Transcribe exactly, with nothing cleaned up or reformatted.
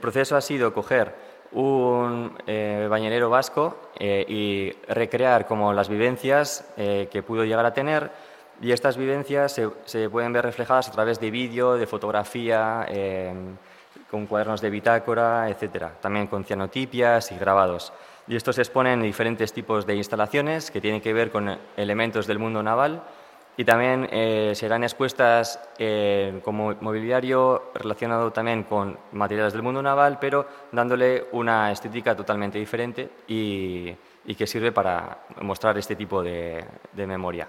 proceso ha sido coger un eh, bañerero vasco eh, y recrear como las vivencias eh, que pudo llegar a tener, y estas vivencias se, se pueden ver reflejadas a través de vídeo, de fotografía, eh, con cuadernos de bitácora, etcétera, también con cianotipias y grabados. Y estos se exponen en diferentes tipos de instalaciones que tienen que ver con elementos del mundo naval, y también eh, serán expuestas eh, como mobiliario relacionado también con materiales del mundo naval, pero dándole una estética totalmente diferente y, y que sirve para mostrar este tipo de, de memoria.